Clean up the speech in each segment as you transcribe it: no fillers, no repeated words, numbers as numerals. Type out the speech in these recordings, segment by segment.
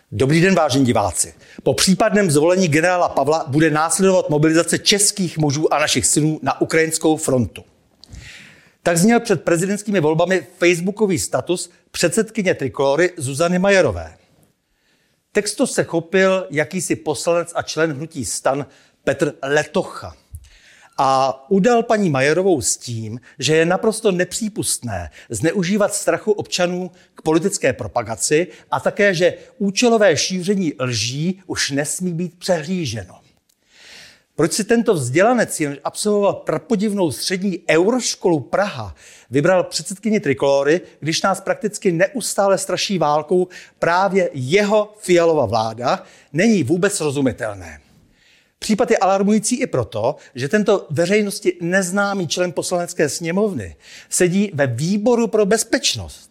Dobrý den, vážení diváci. Po případném zvolení generála Pavla bude následovat mobilizace českých mužů a našich synů na ukrajinskou frontu. Tak zněl před prezidentskými volbami facebookový status předsedkyně Trikolory Zuzany Majerové. Textu se chopil jakýsi poslanec a člen hnutí STAN Petr Letocha a udal paní Majerovou s tím, že je naprosto nepřípustné zneužívat strachu občanů k politické propagaci a také, že účelové šíření lží už nesmí být přehlíženo. Proč si tento vzdělanec, jenž absolvoval prapodivnou střední Euroškolu Praha, vybral předsedkyni Trikolory, když nás prakticky neustále straší válkou právě jeho Fialova vláda, není vůbec srozumitelné. Případ je alarmující i proto, že tento veřejnosti neznámý člen poslanecké sněmovny sedí ve výboru pro bezpečnost.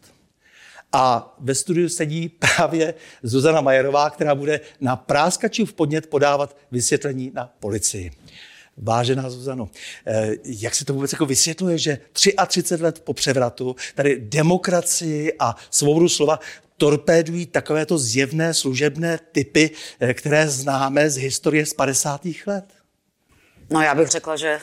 A ve studiu sedí právě Zuzana Majerová, která bude na práskačův podnět podávat vysvětlení na policii. Vážená Zuzano, jak si to vůbec jako vysvětluje, že 33 let po převratu tady demokracii a svobodu slova torpédují takovéto zjevné služebné typy, které známe z historie z 50. let? No já bych řekla, že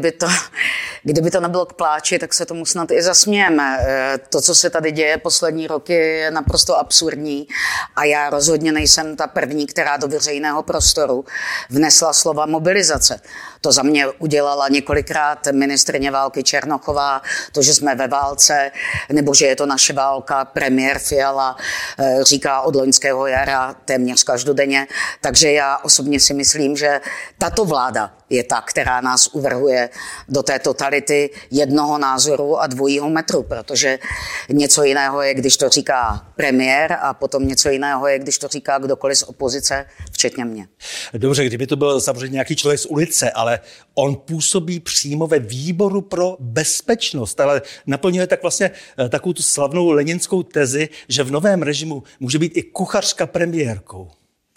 kdyby to nebylo k pláči, tak se tomu snad i zasmějeme. To, co se tady děje poslední roky, je naprosto absurdní a já rozhodně nejsem ta první, která do veřejného prostoru vnesla slova mobilizace. To za mě udělala několikrát ministryně války Černochová, to, že jsme ve válce, nebo že je to naše válka, premiér Fiala říká od loňského jara téměř každodenně. Takže já osobně si myslím, že tato vláda je ta, která nás uvrhuje do té totality jednoho názoru a dvojího metru, protože něco jiného je, když to říká premiér a potom něco jiného je, když to říká kdokoliv z opozice, včetně mě. Dobře, kdyby to byl samozřejmě nějaký člověk z ulice, ale on působí přímo ve výboru pro bezpečnost, ale naplňuje tak vlastně takovou tu slavnou leninskou tezi, že v novém režimu může být i kuchařka premiérkou.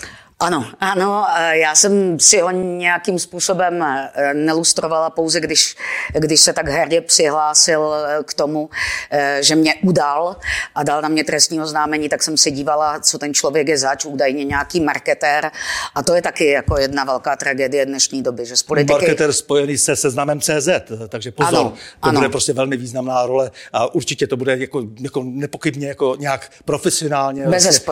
Ano, já jsem si ho nějakým způsobem nelustrovala pouze, když se tak hrdě přihlásil k tomu, že mě udal a dal na mě trestní oznámení, tak jsem se dívala, co ten člověk je zač, údajně nějaký marketér a to je taky jako jedna velká tragédie dnešní doby, že z politiky... Marketér spojený se Seznamem CZ, takže pozor, ano. Bude prostě velmi významná role a určitě to bude jako nepochybně jako nějak profesionálně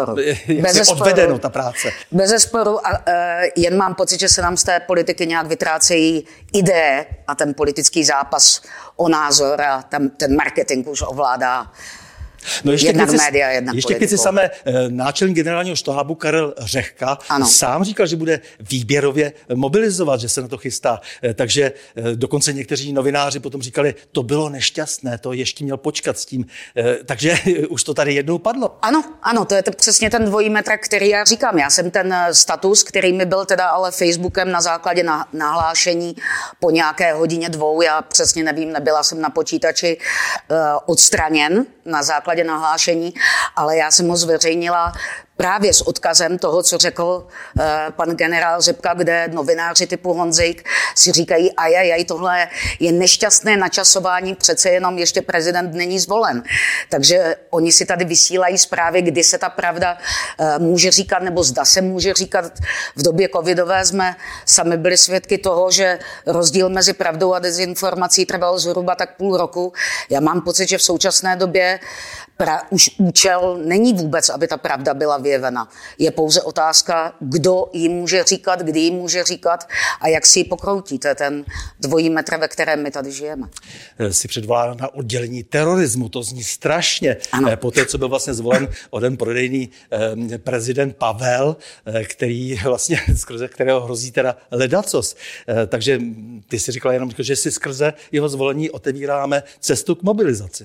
odvedeno ta práce. Sporu a jen mám pocit, že se nám z té politiky nějak vytrácejí ideje a ten politický zápas o názor a ten marketing už ovládá jednak média, jednak ještě když si samé náčelník generálního štábu Karel Řehka sám říkal, že bude výběrově mobilizovat, že se na to chystá. Takže dokonce někteří novináři potom říkali, to bylo nešťastné, to ještě měl počkat s tím. Takže už to tady jednou padlo. Ano, to je přesně ten dvojí metr, který já říkám. Já jsem ten status, který mi byl teda ale Facebookem na základě nahlášení po nějaké hodině dvou, já přesně nevím, nebyla jsem na počítači, odstraněn na základě nahlášení, ale já jsem ho zveřejnila právě s odkazem toho, co řekl pan generál Řepka, kde novináři typu Honzik si říkají, tohle je nešťastné načasování, přece jenom ještě prezident není zvolen. Takže oni si tady vysílají zprávy, kdy se ta pravda může říkat, nebo zda se může říkat. V době covidové jsme sami byli svědky toho, že rozdíl mezi pravdou a dezinformací trval zhruba tak půl roku. Já mám pocit, že v současné době už účel není vůbec, aby ta pravda byla vyjevena. Je pouze otázka, kdo ji může říkat, kdy ji může říkat a jak si ji pokroutí. To je ten dvojí metr, ve kterém my tady žijeme. Si předvolá na oddělení terorismu, to zní strašně. Poté, co byl vlastně zvolen oden prodejný prezident Pavel, který vlastně skrze kterého hrozí teda ledacos. Takže ty si říkala jenom, že si skrze jeho zvolení otevíráme cestu k mobilizaci.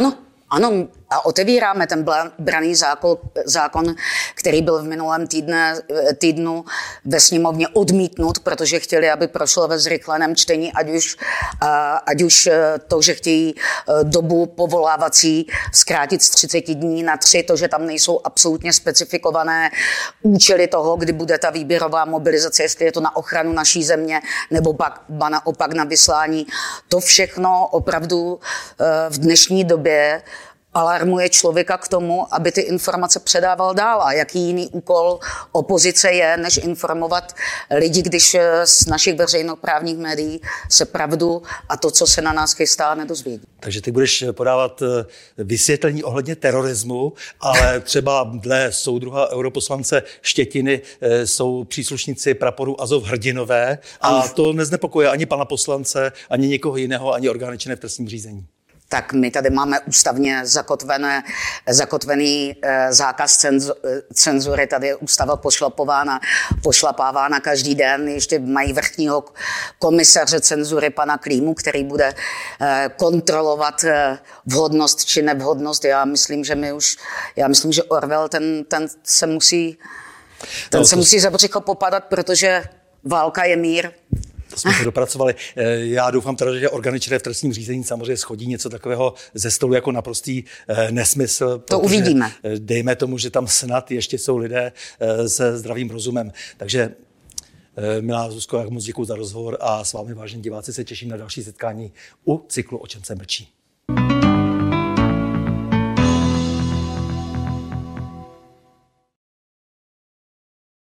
Ano, a otevíráme ten branný zákon, který byl v minulém týdnu ve sněmovně odmítnut, protože chtěli, aby prošlo ve zrychleném čtení, ať už to, že chtějí dobu povolávací zkrátit z 30 dní na 3, to, že tam nejsou absolutně specifikované účely toho, kdy bude ta výběrová mobilizace, jestli je to na ochranu naší země, nebo naopak na vyslání. To všechno opravdu v dnešní době alarmuje člověka k tomu, aby ty informace předával dál. A jaký jiný úkol opozice je, než informovat lidi, když z našich veřejnoprávních médií se pravdu a to, co se na nás chystá, nedozvědí. Takže ty budeš podávat vysvětlení ohledně terorismu, ale třeba dle soudruha europoslance Štětiny jsou příslušníci praporu Azov hrdinové a to neznepokojuje ani pana poslance, ani někoho jiného, ani orgány činné v trestním řízení. Tak my tady máme ústavně zakotvený zákaz cenzury, tady je ústava pošlapávána každý den. Ještě mají vrchního komisaře cenzury pana Klímu, který bude kontrolovat vhodnost či nevhodnost. Já myslím, že Orwell ten se musí za břicho popadat, protože válka je mír. To jsme se dopracovali. Já doufám teda, že orgány činné v trestním řízení samozřejmě schodí něco takového ze stolu jako naprostý nesmysl. To uvidíme. Dejme tomu, že tam snad ještě jsou lidé se zdravým rozumem. Takže milá Zuzko, jak moc děkuji za rozhovor a s vámi, vážení diváci, se těším na další setkání u cyklu O čem se mlčí.